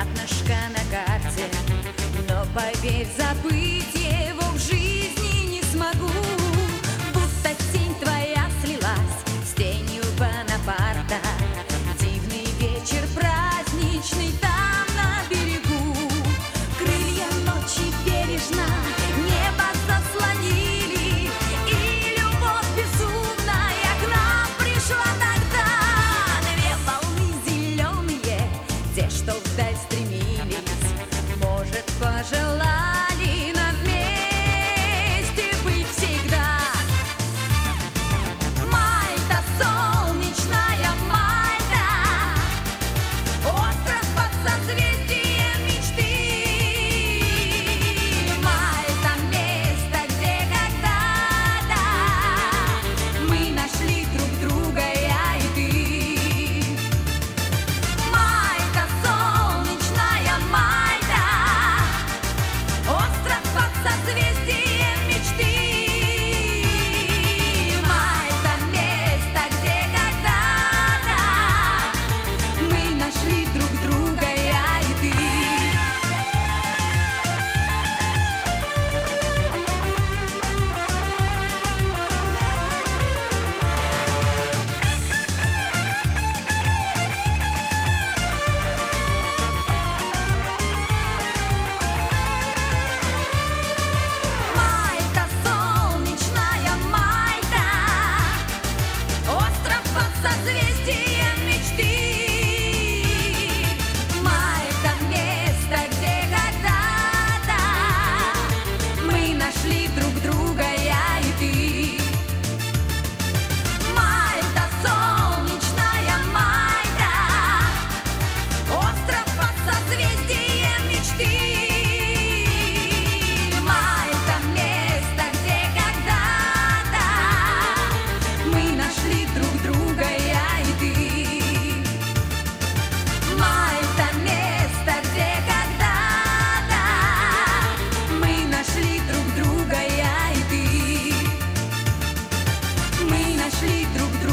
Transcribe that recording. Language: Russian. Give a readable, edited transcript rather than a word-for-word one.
пятнышко на карте, но поверь, забыть его в жизни не смогу. Будто тень твоя слилась с тенью Бонапарта. Дивный вечер праздничный там на берегу. Крылья ночи бережно небо заслонили, и любовь безумная к нам пришла тогда. Две волны зеленые, те, что вдаль стремились, может, пожелали нам вместе быть всегда. Мальта, солнечная Мальта, остров под созвездием мечты. Мальта — место, где когда-то мы нашли друг друга, я и ты. Мальта, солнечная Мальта, остров под созвездием мечты. Мальта — место, где когда-то мы нашли друг друга, я и ты. Мальта, солнечная Мальта, остров под созвездием мечты. Мальта — место, где когда-то мы нашли друг друга, я и ты. Мальта, солнечная Мальта, остров под созвездием мечты. Мальта — место, где когда-то мы нашли друг друга, я и ты. Мальта — место, где когда-то мы нашли друг друга, я и ты. Мы нашли друг друга.